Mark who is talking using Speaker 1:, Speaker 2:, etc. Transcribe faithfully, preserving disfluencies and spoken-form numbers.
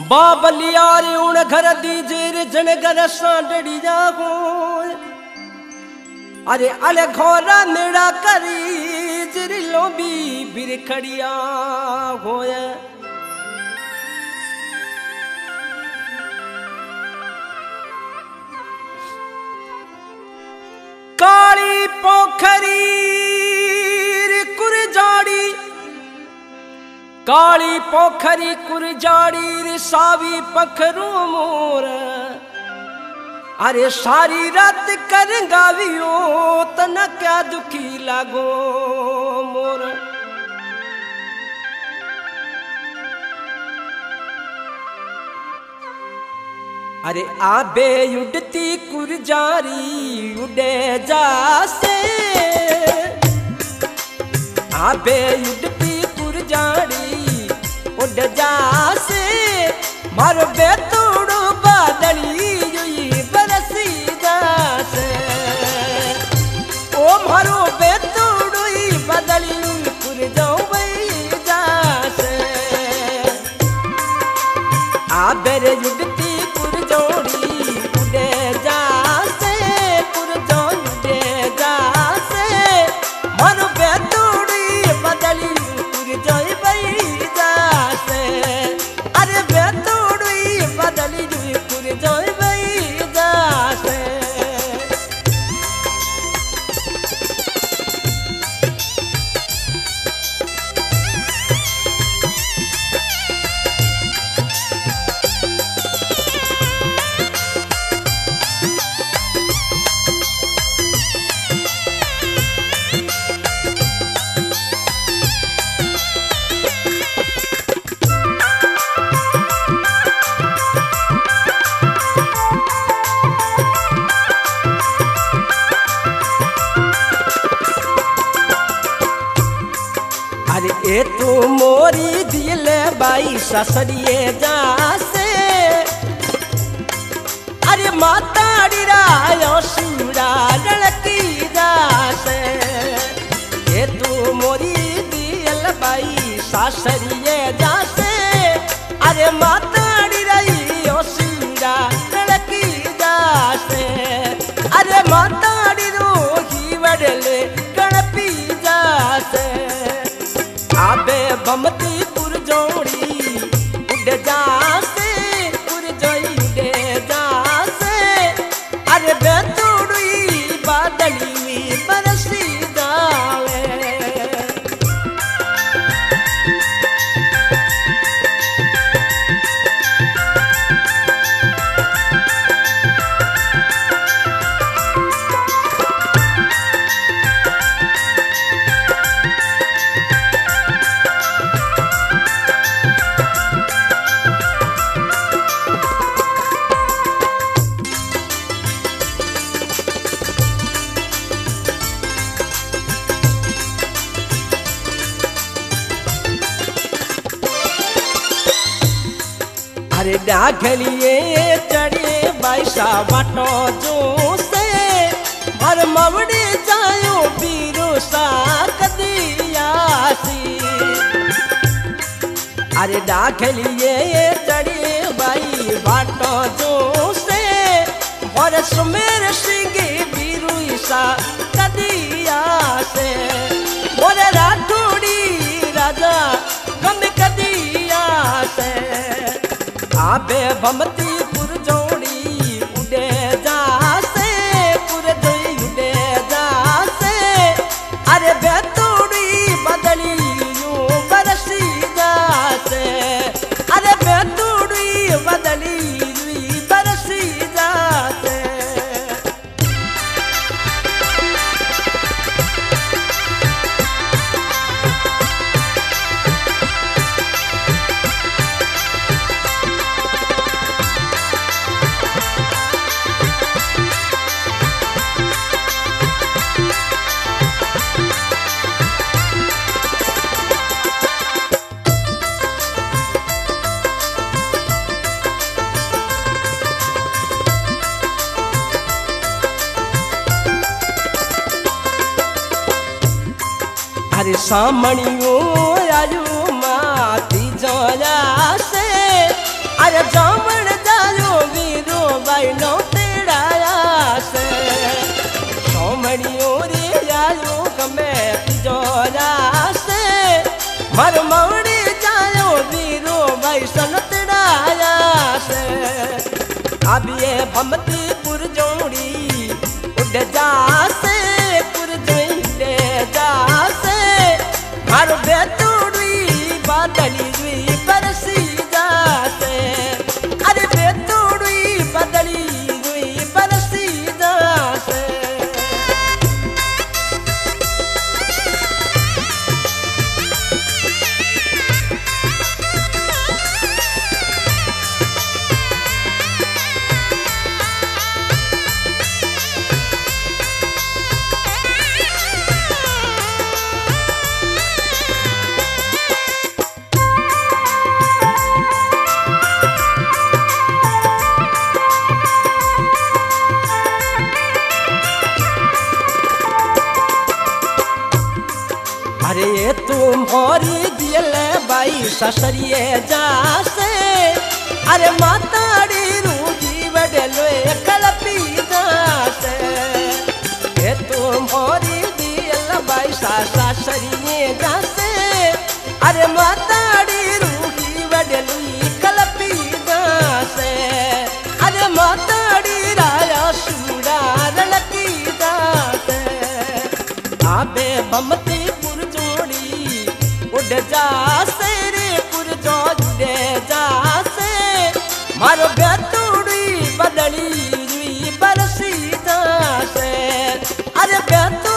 Speaker 1: बाबलिया रे उन घर दीजे जन घर सांडड़ी जागो अरे अले घोरा नेड़ा करी जिरी लोबी बिरखड़िया होया काली पोखरी कुरजाड़ी काली पोखरी कुरजाड़ी सावी पखरू मोर अरे सारी रात कर गावियो तना क्या दुखी लागो मोर अरे आबे उड़ती कुरजारी उड़े जासे आबे उड़ती कुरजारी उड़ जासे मारो बेतोड़ो बादली जुई बरसी जासे ओ मारो बेतोड़ो बादली कुरजाओ वही जासे आबे रे उड़ती जोड़ी उड़े जासे कुरजो उड़े जासे मर बेतोड़ी बदली कुरजो बई जासे अरे बेतोड़ी बदली कुरजो बई जासे ए तू मोरी दिल बाई ससरिए जासे अरे माताड़ी रायो सूरा लड़की जासे ए तू मोरी दिल बाई ससरिए जासे अरे माताड़ी रायो सूरा लड़की जासे अरे माताड़ी रोही वडले गणपी जासे आबे बमती पुरजोड़ी उड़ जासे पुरजोई उड़े जासे अरे बेतोड़ी बादली बरसी जावे अरे डाघलिए चढ़े बैसा बाटो जो से भर मवड़े जायो बीरो सा कदियासी अरे डाघलिए चढ़े बाई बाटो जो से भर सुमेर सिंगे बीरो सा कदियासे मोरे राठौड़ी राजा गम कदियासे आबे बमती पुरजोड़ी उड़े जासे पुरजोई उड़े जासे अरे बेतोड़ी बदली यूं बरसी जासे अरे बेतोड़ी बदली यूं बरसी जासे अरे सामणियों आयु माती जोया से अरे घणियों रे आयो गमे जो जासे मर मौड़ी जायो वीरो भाई सनतड़ाया से अब ये भमती पुर जोड़ी उड़ जासे पुर जोड़े जासे मर बेतुड़ी बादली जुई बरसी जासे अरे बेतुड़ी बादली जुई बरसी जासे अरे तुम्हारी दिल बाई ससरिए जासे अरे माताड़ी रूजी बडलो कलपी जासे ये तुम्हारी दिल बाई ससरिए जासे अरे माताड़ी रूजी बडलो कलपी जासे अरे माताड़ी राया सूड़ा रलकी जासे आबे बमती उड़ जासे रे पुर जो जुड़े जासे मारो बेतुड़ी बदली जुई बरसी जासे अरे बेतु